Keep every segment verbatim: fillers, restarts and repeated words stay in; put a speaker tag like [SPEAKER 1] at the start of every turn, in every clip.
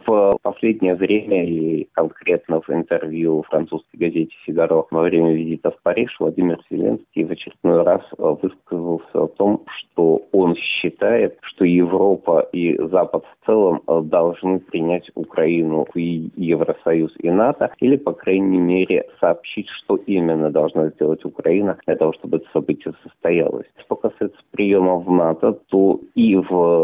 [SPEAKER 1] В последнее время, и конкретно в интервью французской газете «Фигаро» во время визита в Париж, Владимир Зеленский в очередной раз высказался о том, что он считает, что Европа и Запад в целом должны принять Украину в Евросоюз и НАТО, или, по крайней мере, сообщить, что именно должна сделать Украина для того, чтобы это событие состоялось. Что касается приема в НАТО, то и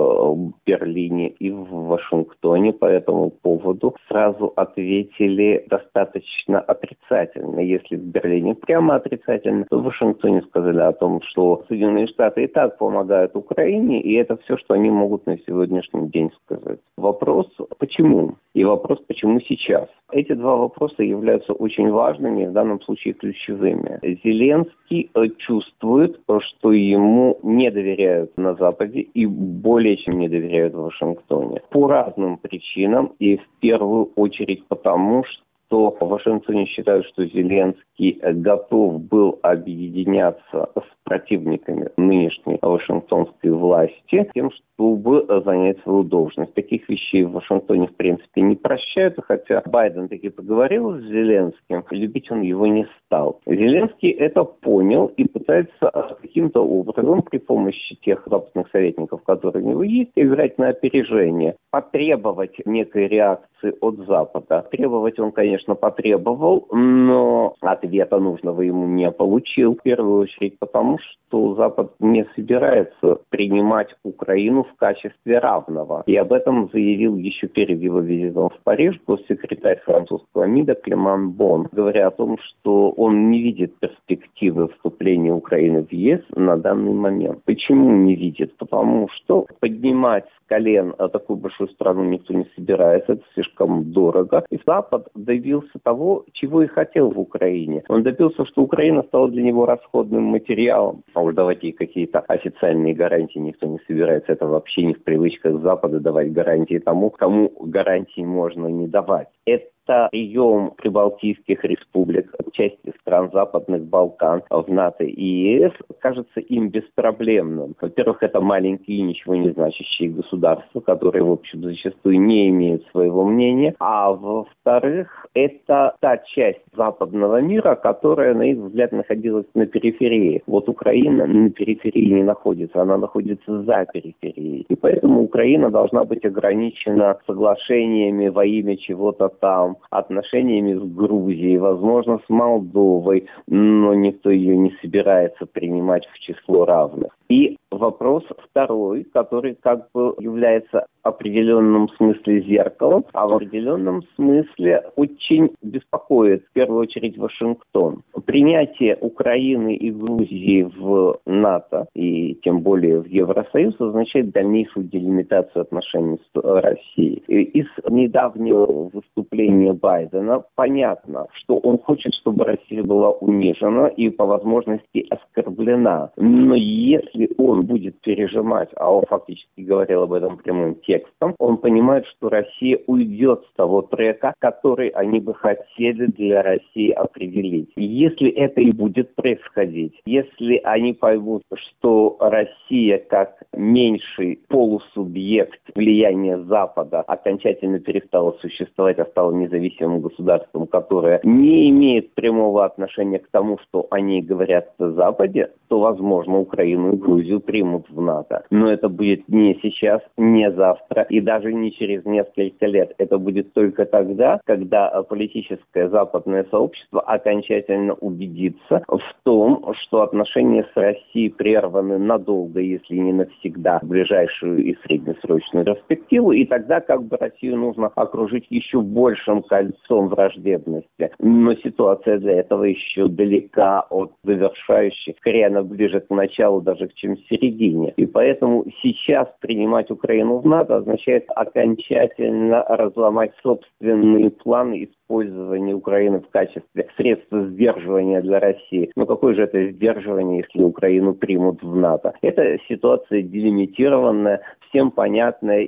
[SPEAKER 1] в Берлине, и в Вашингтоне по этому поводу сразу ответили достаточно отрицательно. Если в Берлине прямо отрицательно, то в Вашингтоне сказали о том, что Соединенные Штаты и так помогают Украине, и это все, что они могут на сегодняшний день сказать. Вопрос почему? И вопрос почему сейчас? Эти два вопроса являются очень важными, в данном случае ключевыми. Зеленский чувствует, что ему не доверяют на Западе и более чем не доверяют в Вашингтоне. По разным причинам и в первую очередь потому, что что в Вашингтоне считают, что Зеленский готов был объединяться с противниками нынешней вашингтонской власти тем, чтобы занять свою должность. Таких вещей в Вашингтоне, в принципе, не прощают, хотя Байден таки поговорил с Зеленским, любить он его не стал. Зеленский это понял и пытается каким-то образом при помощи тех западных советников, которые у него есть, играть на опережение, потребовать некой реакции от Запада. Требовать он, конечно, потребовал, но ответа нужного ему не получил. В первую очередь потому, что Запад не собирается принимать Украину в качестве равного. И об этом заявил еще перед его визитом в Париж госсекретарь французского МИДа Клеман Бон, говоря о том, что он не видит перспективы вступления Украины в ЕС на данный момент. Почему не видит? Потому что поднимать с колен такую большую страну никто не собирается, это слишком дорого. И Запад добился того, чего и хотел в Украине. Он добился, что Украина стала для него расходным материалом. А уж давать ей какие-то официальные гарантии никто не собирается. Это вообще не в привычках Запада давать гарантии тому, кому гарантии можно не давать. Это прием прибалтийских республик, части стран Западных Балкан в НАТО и ЕС кажется им беспроблемным. Во-первых, это маленькие, ничего не значащие государства, которые, в общем, зачастую не имеют своего мнения. А во-вторых, это та часть западного мира, которая, на их взгляд, находилась на периферии. Вот Украина на периферии не находится, она находится за периферией. И поэтому Украина должна быть ограничена соглашениями во имя чего-то там, отношениями с Грузией, возможно, с Молдовой, но никто ее не собирается принимать в число равных. И вопрос второй, который как бы является в определенном смысле зеркалом, а в определенном смысле очень беспокоит в первую очередь Вашингтон. Принятие Украины и Грузии в НАТО и тем более в Евросоюз означает дальнейшую делимитацию отношений с Россией. И из недавнего выступления Байдена понятно, что он хочет, чтобы Россия была унижена и по возможности оскорблена. Но если он будет пережимать, а он фактически говорил об этом прямым текстом, он понимает, что Россия уйдет с того трека, который они бы хотели для России определить. И если это и будет происходить, если они поймут, что Россия как меньший полусубъект влияния Запада окончательно перестала существовать, а стала независимым государством, которое не имеет прямого отношения к тому, что они говорят о Западе, то, возможно, Украину и Грузию примут в НАТО. Но это будет не сейчас, не завтра и даже не через несколько лет. Это будет только тогда, когда политическое западное сообщество окончательно убедится в том, что отношения с Россией прерваны надолго, если не навсегда, в ближайшую и среднесрочную перспективу. И тогда как бы Россию нужно окружить еще большим кольцом враждебности. Но ситуация для этого еще далека от завершающей, скорее она ближе к началу даже, чем к середине. И поэтому сейчас принимать Украину в НАТО означает окончательно разломать собственные планы использования Украины в качестве средства сдерживания для России. Но какое же это сдерживание, если Украину примут в НАТО? Это ситуация делимитированная, всем понятная из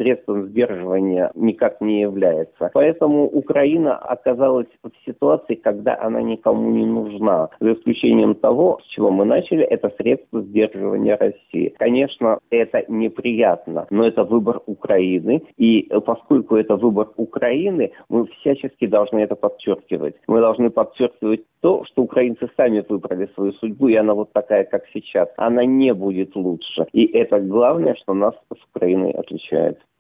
[SPEAKER 1] средством сдерживания никак не является. Поэтому Украина оказалась в ситуации, когда она никому не нужна, за исключением того, с чего мы начали, это средство сдерживания России. Конечно, это неприятно, но это выбор Украины, и поскольку это выбор Украины, мы всячески должны это подчеркивать. Мы должны подчеркивать то, что украинцы сами выбрали свою судьбу, и она вот такая, как сейчас. Она не будет лучше. И это главное, что нас с Украиной отличает.